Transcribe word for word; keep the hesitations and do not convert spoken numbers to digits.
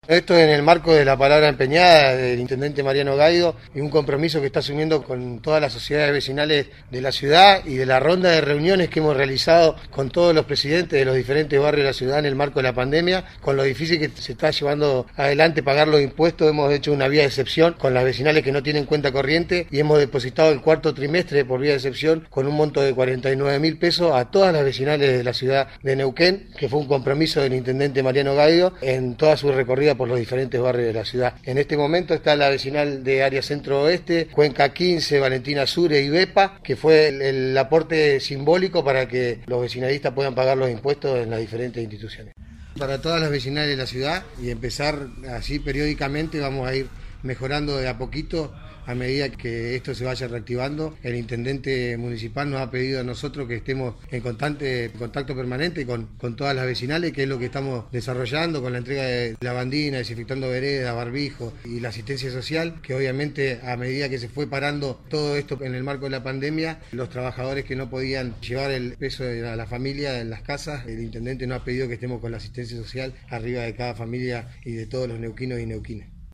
Esto en el marco de la palabra empeñada del intendente Mariano Gaido y un compromiso que está asumiendo con todas las sociedades vecinales de la ciudad y de la ronda de reuniones que hemos realizado con todos los presidentes de los diferentes barrios de la ciudad en el marco de la pandemia, con lo difícil que se está llevando adelante pagar los impuestos. Hemos hecho una vía de excepción con las vecinales que no tienen cuenta corriente y hemos depositado el cuarto trimestre por vía de excepción con un monto de cuarenta y nueve mil pesos a todas las vecinales de la ciudad de Neuquén, que fue un compromiso del intendente Mariano Gaido en toda su recorrida por los diferentes barrios de la ciudad. En este momento está la vecinal de área centro-oeste, Cuenca quince, Valentina Sure y Bepa, que fue el, el aporte simbólico para que los vecinalistas puedan pagar los impuestos en las diferentes instituciones. Para todas las vecinales de la ciudad y empezar así periódicamente, vamos a ir mejorando de a poquito a medida que esto se vaya reactivando. El intendente municipal nos ha pedido a nosotros que estemos en constante contacto permanente con, con todas las vecinales, que es lo que estamos desarrollando con la entrega de lavandina, desinfectando veredas, barbijo y la asistencia social, que obviamente a medida que se fue parando todo esto en el marco de la pandemia, los trabajadores que no podían llevar el peso a la familia en las casas, el intendente nos ha pedido que estemos con la asistencia social arriba de cada familia y de todos los neuquinos y neuquinas.